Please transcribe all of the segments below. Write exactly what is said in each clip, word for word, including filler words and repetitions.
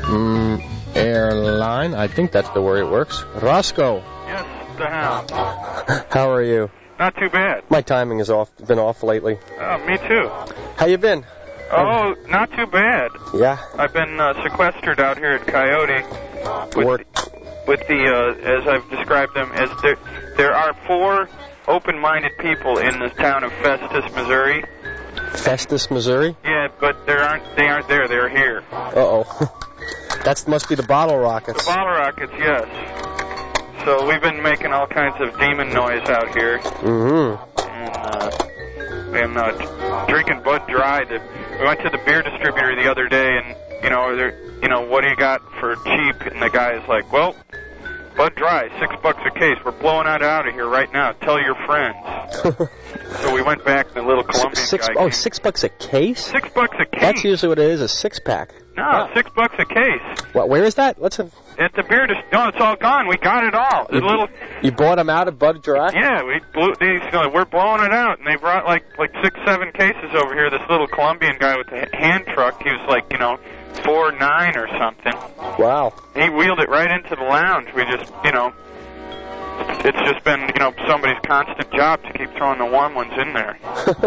Mm, airline. I think that's the word it works. Roscoe. Yes, the hound. How are you? Not too bad. My timing has off been off lately. Oh, me too. How you been? Oh, not too bad. Yeah. I've been uh, sequestered out here at Coyote. With, Work. with the, uh, as I've described them, as there, there are four open-minded people in this town of Festus, Missouri. Festus, Missouri? Yeah, but there aren't. They aren't there. They're here. Uh-oh. That must be the bottle rockets. The bottle rockets, yes. So we've been making all kinds of demon noise out here. Mm-hmm. And, uh, and uh, drinking Bud Dry. The, we went to the beer distributor the other day, and, you know, they're, you know, what do you got for cheap? And the guy is like, well, Bud Dry, six bucks a case. We're blowing it out of here right now. Tell your friends. So we went back, and the little Colombian six, guy Oh, came. six bucks a case? Six bucks a case. That's usually what it is, a six-pack. No, Wow. six bucks a case. What, where is that? What's a... At the beer dis- No, it's all gone. We got it all. The You, little... you bought them out of Bud Dry? Yeah, we blew these. Uh, we're blowing it out, and they brought like like six, seven cases over here. This little Colombian guy with the hand truck, he was like, you know, four nine or something. Wow. He wheeled it right into the lounge. We just, you know, it's just been, you know, somebody's constant job to keep throwing the warm ones in there.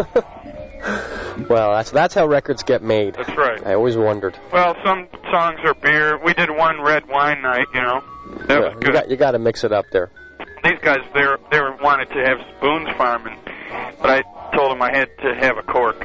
Well, that's that's how records get made. That's right. I always wondered. Well, some songs are beer. We did one red wine night, you know. That Yeah, was good. You got, you got to mix it up there. These guys, they were, they were wanted to have Boone's Farm, and, but I told them I had to have a cork.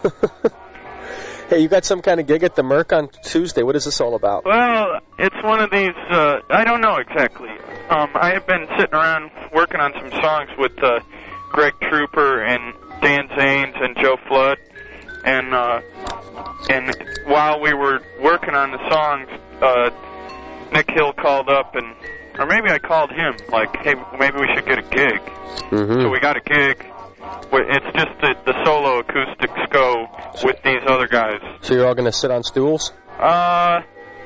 Hey, you got some kind of gig at the Merc on Tuesday. What is this all about? Well, it's one of these, uh, I don't know exactly. Um, I have been sitting around working on some songs with uh, Greg Trooper and Dan Zanes and Joe Flood, and uh, and while we were working on the songs, uh, Nick Hill called up, and or maybe I called him, like, hey, maybe we should get a gig. Mm-hmm. So we got a gig. It's just the, the solo acoustic sco with these other guys. So you're all going to sit on stools? Uh,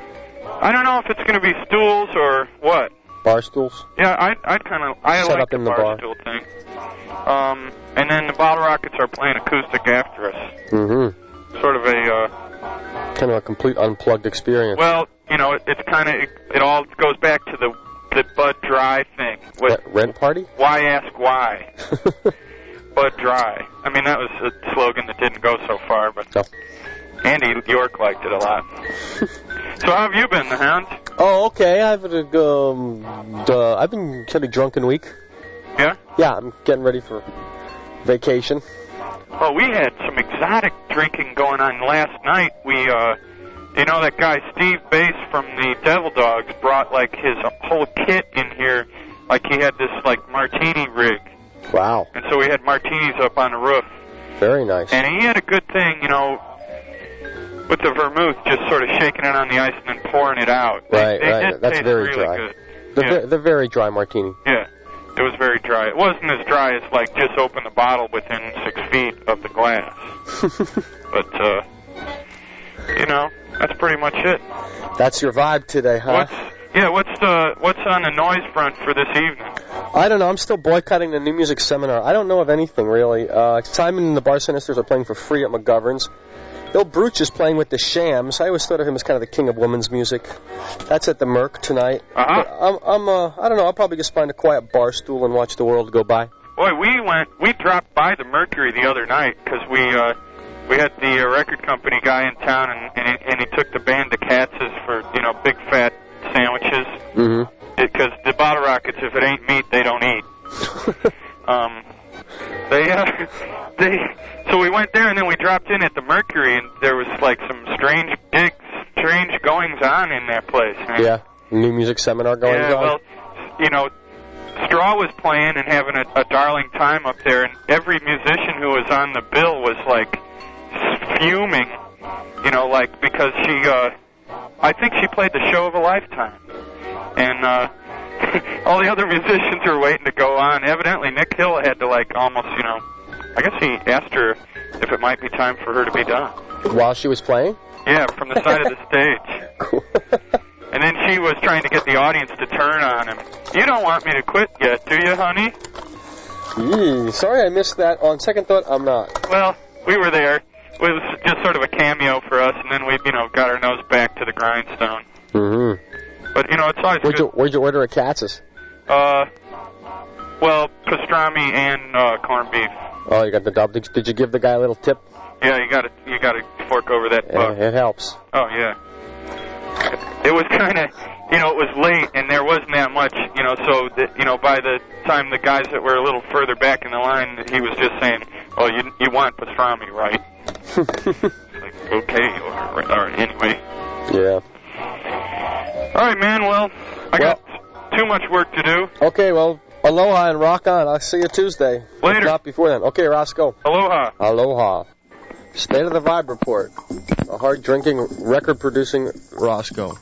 I don't know if it's going to be stools or what. Bar stools? Yeah, I'd, I'd kind of, I Set like up the in the bar, bar. stool thing. Um, and then the Bottle Rockets are playing acoustic after us. Mm-hmm. Sort of a, uh, Kind of a complete unplugged experience. well, you know, it, it's kind of, it, it all goes back to the, the Bud Dry thing. With Re- rent party? Why ask why? Bud Dry. I mean, that was a slogan that didn't go so far, but No. Andy York liked it a lot. So how have you been, the Hound? Oh, okay. I've been, um, uh, I've been kind of drunken week. Yeah? Yeah, I'm getting ready for vacation. Well, we had some exotic drinking going on last night. We, uh, you know, that guy Steve Bass from the Devil Dogs brought, like, his whole kit in here. Like, he had this, like, martini rig. Wow. And so we had martinis up on the roof. Very nice. And he had a good thing, you know, with the vermouth, just sort of shaking it on the ice and then pouring it out. Right, they, they right. did That's taste very really dry. good. The, Yeah. ve- the very dry martini. Yeah, it was very dry. It wasn't as dry as, like, just open the bottle within six feet of the glass. But, uh, you know, that's pretty much it. That's your vibe today, huh? What's, yeah, what's the what's on the noise front for this evening? I don't know. I'm still boycotting the new music seminar. I don't know of anything, really. Uh, Simon and the Bar Sinisters are playing for free at McGovern's. Bill Brooch is playing with the Shams. I always thought of him as kind of the king of women's music. That's at the Merc tonight. Uh-huh. But I'm, I'm, uh, I don't know. I'll probably just find a quiet bar stool and watch the world go by. Boy, we went, we dropped by the Mercury the other night because we, uh, we had the uh, record company guy in town, and, and, he, and he took the band to Katz's for, you know, big fat sandwiches. Mm-hmm. Because the Bottle Rockets, if it ain't meat, they don't eat. um, they, uh, they, so we went there, and then we dropped in at the Mercury, and there was, like, some strange gigs, strange goings-on in that place. Man. Yeah, new music seminar going Yeah, on. well, you know, Straw was playing and having a, a darling time up there, and every musician who was on the bill was, like, fuming, you know, like, because she, uh, I think she played the show of a lifetime. And, uh, all the other musicians were waiting to go on. Evidently, Nick Hill had to, like, almost, you know, I guess he asked her if it might be time for her to be done. While she was playing? Yeah, from the side of the stage. Cool. And then she was trying to get the audience to turn on him. You don't want me to quit yet, do you, honey? Yee, sorry I missed that. On second thought, I'm not. Well, we were there. It was just sort of a cameo for us, and then we, you know, got our nose back to the the grindstone. Mm-hmm. But, you know, it's always Where'd good. you, where'd you order at Katz's? Uh, well, pastrami and uh, corned beef. Oh, you got the double. Did, did you give the guy a little tip? Yeah, you got to you got to fork over that buck. Yeah, it helps. Oh yeah. It was kind of, you know, it was late and there wasn't that much, you know. So that, you know, by the time the guys that were a little further back in the line, he was just saying, "Oh, you you want pastrami, right?" Like, okay, or, or anyway. Yeah. All right, man. Well, I well, got too much work to do. Okay, well, aloha and rock on. I'll see you Tuesday. Later. Not before then. Okay, Roscoe. Aloha. Aloha. State of the Vibe Report. A hard-drinking, record-producing Roscoe.